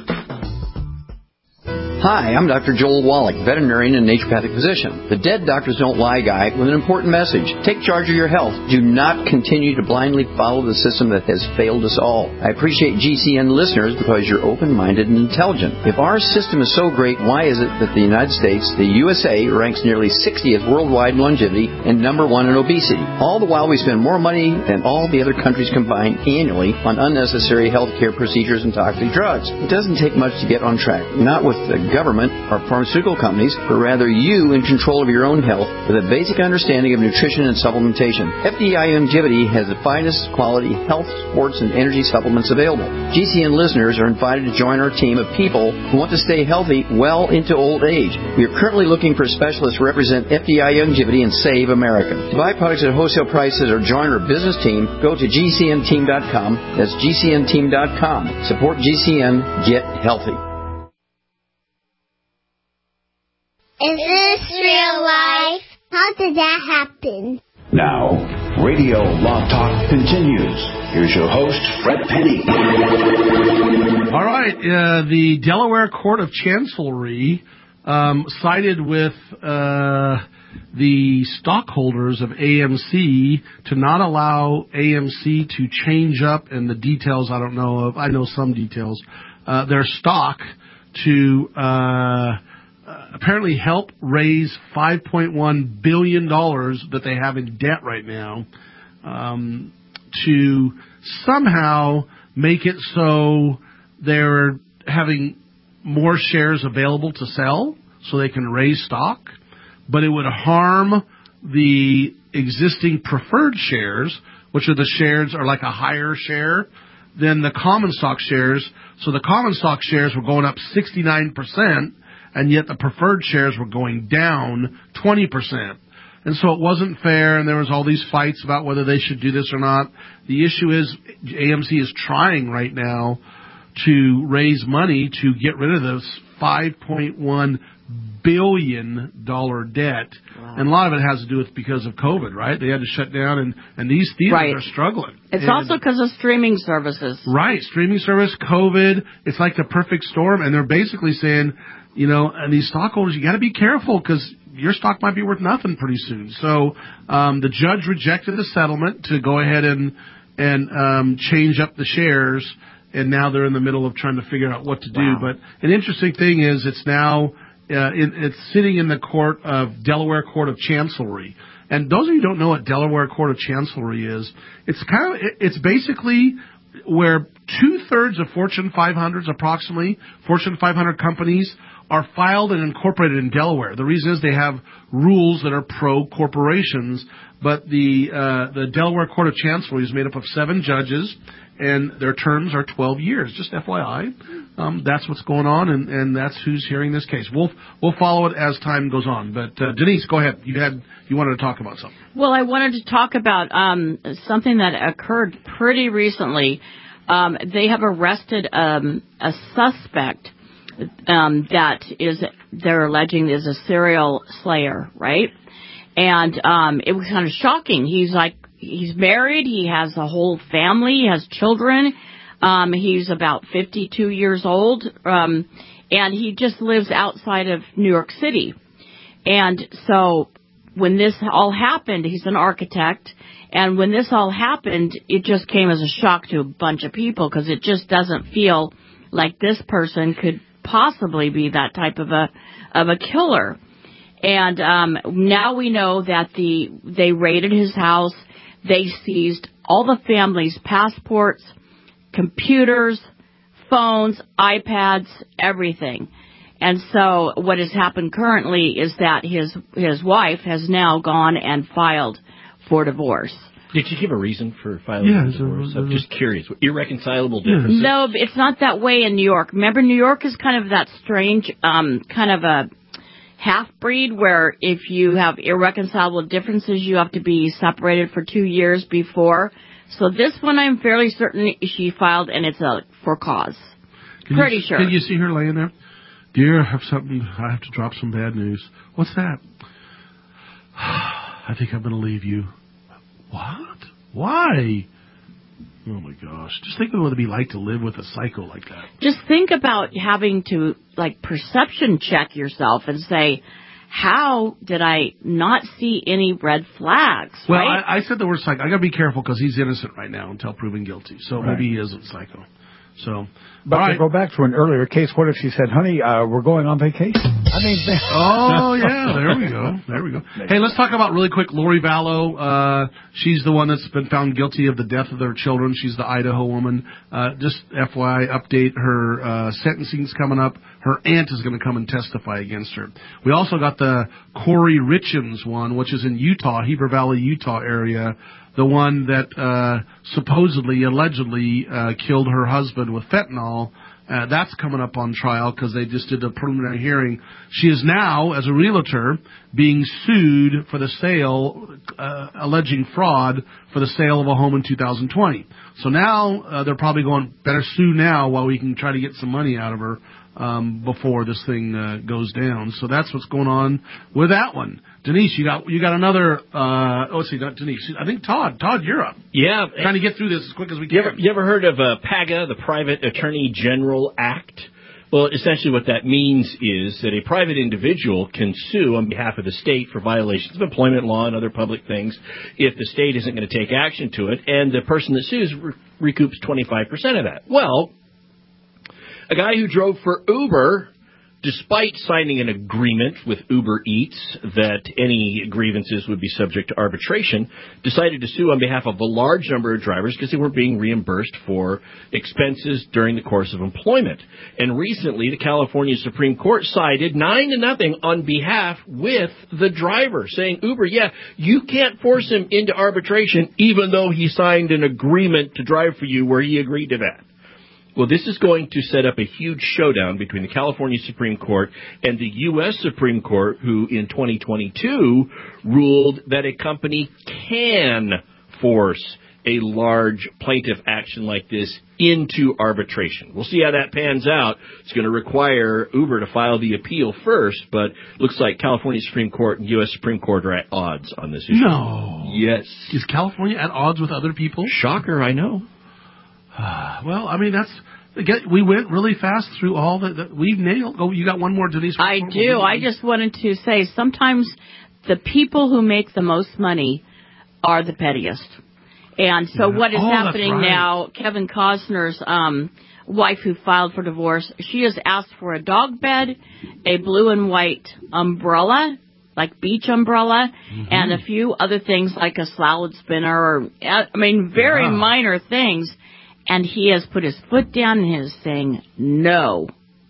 Hi, I'm Doctor Joel Wallach, veterinarian and naturopathic physician. The Dead Doctors Don't Lie guy with an important message. Take charge of your health. Do not continue to blindly follow the system that has failed us all. I appreciate G C N listeners because you're open-minded and intelligent. If our system is so great, why is it that the United States, the U S A, ranks nearly sixtieth worldwide in longevity and number one in obesity? All the while we spend more money than all the other countries combined annually on unnecessary health care procedures and toxic drugs. It doesn't take much to get on track. Not with the government or pharmaceutical companies, but rather you in control of your own health with a basic understanding of nutrition and supplementation. F D I Longevity has the finest quality health, sports, and energy supplements available. G C N listeners are invited to join our team of people who want to stay healthy well into old age. We are currently looking for specialists to represent F D I Longevity and Save America. To buy products at wholesale prices or join our business team, go to G C N team dot com. That's G C N team dot com. Support G C N. Get healthy. Is this real life? How did that happen? Now, Radio Law Talk continues. Here's your host, Fred Penny. All right. Uh, the Delaware Court of Chancery um, sided with uh, the stockholders of A M C to not allow A M C to change up, and the details I don't know of, I know some details, uh, their stock to uh, apparently help raise five point one billion dollars that they have in debt right now, um, to somehow make it so they're having more shares available to sell so they can raise stock, but it would harm the existing preferred shares, which are the shares are like a higher share than the common stock shares. So the common stock shares were going up sixty-nine percent, and yet the preferred shares were going down twenty percent. And so it wasn't fair, and there was all these fights about whether they should do this or not. The issue is A M C is trying right now to raise money to get rid of this five point one billion dollars debt. Wow. And a lot of it has to do with because of COVID, right? They had to shut down, and, and these theaters right. are struggling. It's and, also because of streaming services. Right, streaming service, COVID, it's like the perfect storm, and they're basically saying, you know, and these stockholders, you got to be careful because your stock might be worth nothing pretty soon. So um, the judge rejected the settlement to go ahead and and um, change up the shares, and now they're in the middle of trying to figure out what to do. Wow. But an interesting thing is it's now uh, in, it's sitting in the court of Delaware Court of Chancery. And those of you who don't know what Delaware Court of Chancery is, it's kind of it's basically where two thirds of Fortune five hundreds, approximately Fortune five hundred companies, are filed and incorporated in Delaware. The reason is they have rules that are pro-corporations, but the uh, the Delaware Court of Chancery is made up of seven judges, and their terms are twelve years. Just F Y I, um, that's what's going on, and, and that's who's hearing this case. We'll we'll follow it as time goes on. But uh, Denise, go ahead. You had you wanted to talk about something. Well, I wanted to talk about um, something that occurred pretty recently. Um, they have arrested um, a suspect um, that is they're alleging is a serial slayer, right? And um, it was kind of shocking. He's like, he's married. He has a whole family. He has children. Um, he's about fifty-two years old. Um, and he just lives outside of New York City. And so when this all happened, he's an architect. And when this all happened, it just came as a shock to a bunch of people because it just doesn't feel like this person could possibly be that type of a of a killer. And um, now we know that the they raided his house. They seized all the family's passports, computers, phones, iPads, everything. And so what has happened currently is that his his wife has now gone and filed for divorce. Did she give a reason for filing yeah, for divorce? I'm just curious. Irreconcilable differences? No, it's not that way in New York. Remember, New York is kind of that strange, um, kind of a half-breed where if you have irreconcilable differences, you have to be separated for two years before. So this one I'm fairly certain she filed, and it's a for cause. Can Pretty you, sure. Can you see her laying there? Dear, I have something. I have to drop some bad news. What's that? I think I'm going to leave you. What? Why? Oh, my gosh. Just think of what it would be like to live with a psycho like that. Just think about having to, like, perception check yourself and say, how did I not see any red flags, Well, right? I, I said the word psycho. I got to be careful because he's innocent right now until proven guilty. So Right. maybe he isn't psycho. So, But all to right. go back to an earlier case, what if she said, honey, uh, we're going on vacation? I mean, Oh, yeah, there we go. There we go. Hey, let's talk about really quick Lori Vallow. Uh, she's the one that's been found guilty of the death of their children. She's the Idaho woman. Uh, just F Y I update, her uh, sentencing's coming up. Her aunt is going to come and testify against her. We also got the Corey Richens one, which is in Utah, Heber Valley, Utah area. The one that uh, supposedly, allegedly uh, killed her husband with fentanyl. Uh, that's coming up on trial because they just did a preliminary hearing. She is now, as a realtor, being sued for the sale, uh, alleging fraud for the sale of a home in two thousand twenty. So now uh, they're probably going, better sue now while we can try to get some money out of her um, before this thing uh, goes down. So that's what's going on with that one. Denise, you got you got another. Uh, oh, let's see, not Denise. I think Todd. Todd, you're up. Yeah. Trying to get through this as quick as we can. You ever, you ever heard of uh, PAGA, the Private Attorney General Act? Well, essentially what that means is that a private individual can sue on behalf of the state for violations of employment law and other public things if the state isn't going to take action to it, and the person that sues re- recoups twenty-five percent of that. Well, a guy who drove for Uber, despite signing an agreement with Uber Eats that any grievances would be subject to arbitration, decided to sue on behalf of a large number of drivers because they weren't being reimbursed for expenses during the course of employment. And recently, the California Supreme Court sided nine to nothing on behalf with the driver, saying, Uber, yeah, you can't force him into arbitration even though he signed an agreement to drive for you where he agreed to that. Well, this is going to set up a huge showdown between the California Supreme Court and the U S Supreme Court, who in twenty twenty-two ruled that a company can force a large plaintiff action like this into arbitration. We'll see how that pans out. It's going to require Uber to file the appeal first, but looks like California Supreme Court and U S Supreme Court are at odds on this issue. No. Yes. Is California at odds with other people? Shocker, I know. Well, I mean, that's again, we went really fast through all that that we've nailed. Oh, you got one more, Denise? I do. I just wanted to say sometimes the people who make the most money are the pettiest. And so Yeah. what is Oh, that's happening right. now, Kevin Costner's um, wife who filed for divorce, she has asked for a dog bed, a blue and white umbrella, like beach umbrella, Mm-hmm. and a few other things like a salad spinner, or, I mean, very Wow. minor things. And he has put his foot down and is saying no.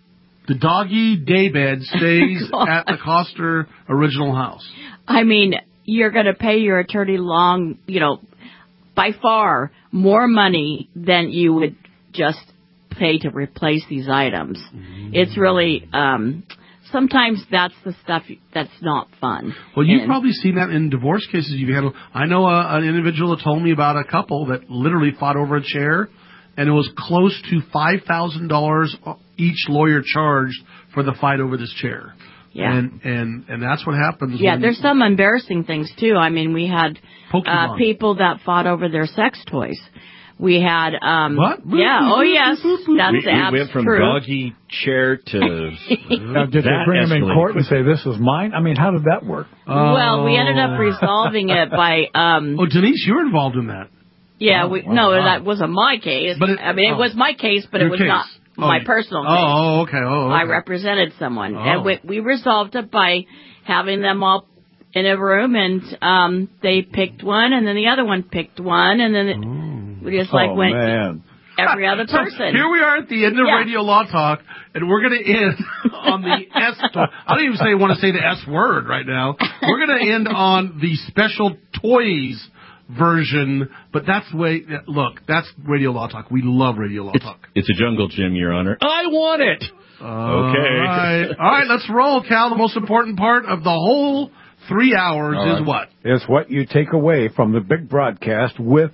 The doggy daybed stays Oh, at the Coster original house. I mean, you're going to pay your attorney long, you know, by far more money than you would just pay to replace these items. Mm-hmm. It's really, um, sometimes that's the stuff that's not fun. Well, you've and, probably seen that in divorce cases you've handled. I know a, an individual that told me about a couple that literally fought over a chair, and it was close to five thousand dollars each lawyer charged for the fight over this chair. Yeah. And, and, and that's what happens. Yeah, when there's some embarrassing things, too. I mean, we had uh, people that fought over their sex toys. We had, um, what? Yeah, oh yes, that's we, the we went from truth. doggy chair to now, did they bring him in court and say, this is mine? I mean, how did that work? Well, we ended up resolving it by, um. Oh, Denise, you were involved in that. Yeah, oh, we, wow, no, wow. that wasn't my case. But it, I mean, it oh, was my case, but it was case. not oh, my personal case. Oh, okay, oh, okay. I represented someone. Oh. And we, we resolved it by having them all in a room, and um they picked one, and then the other one picked one, and then it, we just like oh, went man. every other So person. here we are at the end of Yeah. Radio Law Talk, and we're going to end on the S. I don't even say want to say the S word right now. We're going to end on the special toys version, but that's the way. Look, that's Radio Law Talk. We love Radio Law it's, Talk. It's a jungle gym, Your Honor. I want it. Uh, okay. All right, all right. Let's roll, Cal. The most important part of the whole three hours All right. is what? Is what you take away from the big broadcast with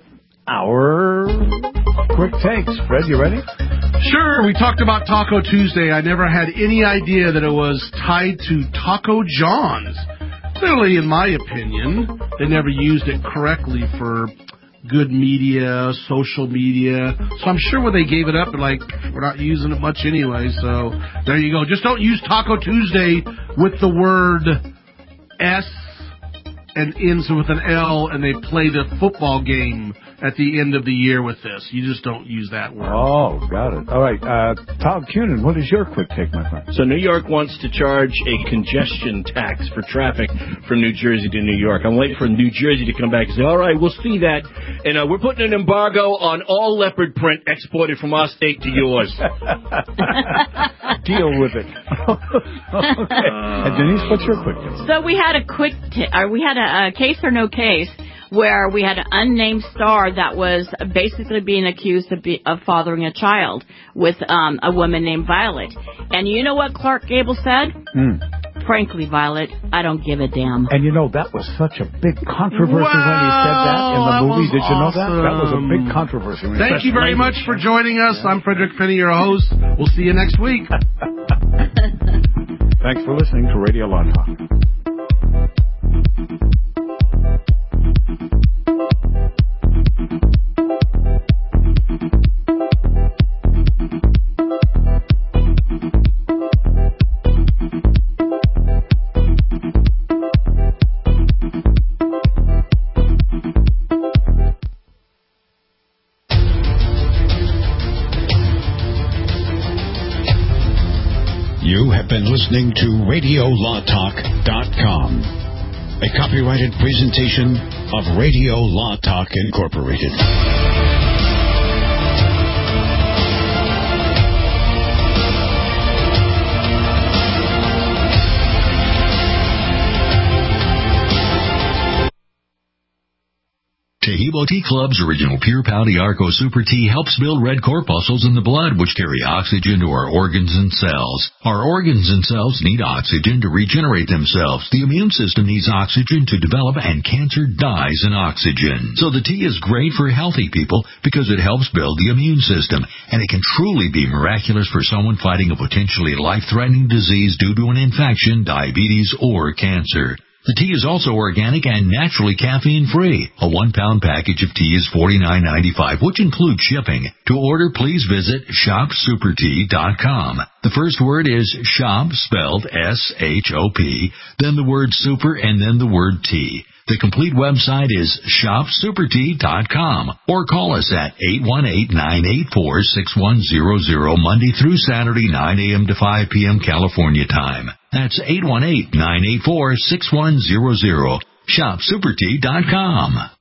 our quick takes. Fred, you ready? Sure. We talked about Taco Tuesday. I never had any idea that it was tied to Taco John's. Clearly, in my opinion, they never used it correctly for good media, social media. So I'm sure when they gave it up, they're like, we're not using it much anyway. So there you go. Just don't use Taco Tuesday with the word S and ends with an L, and they play the football game at the end of the year with this. You just don't use that word. Oh, got it. All right. Uh, Tom Cunin, what is your quick take, my friend? So New York wants to charge a congestion tax for traffic from New Jersey to New York. I'm waiting for New Jersey to come back and say, all right, we'll see that. And uh, we're putting an embargo on all leopard print exported from our state to yours. Deal with it. Okay. Uh, and Denise, what's your quick take? So we had a quick, t- or we had a, a case or no case where we had an unnamed star that was basically being accused of, be, of fathering a child with um, a woman named Violet. And you know what Clark Gable said? Mm. Frankly, Violet, I don't give a damn. And you know, that was such a big controversy wow, when he said that in the movie. Did you know awesome. that? That was a big controversy. Thank you very much for joining us. I'm Frederick Penny, your host. We'll see you next week. Thanks for listening to Radio Law Talk. You have been listening to Radio Law Talk dot com, a copyrighted presentation of Radio Law Talk Incorporated. Tahibo Tea Club's original Pure Pouty Arco Super Tea helps build red corpuscles in the blood, which carry oxygen to our organs and cells. Our organs and cells need oxygen to regenerate themselves. The immune system needs oxygen to develop, and cancer dies in oxygen. So the tea is great for healthy people because it helps build the immune system, and it can truly be miraculous for someone fighting a potentially life-threatening disease due to an infection, diabetes, or cancer. The tea is also organic and naturally caffeine-free. A one-pound package of tea is forty-nine ninety-five, which includes shipping. To order, please visit shop super tea dot com. The first word is shop, spelled S H O P, then the word super, and then the word tea. The complete website is shop super tea dot com, or call us at eight one eight, nine eight four, six one zero zero Monday through Saturday, nine a.m. to five p.m. California time. That's eight one eight, nine eight four, six one zero zero. shop super tea dot com.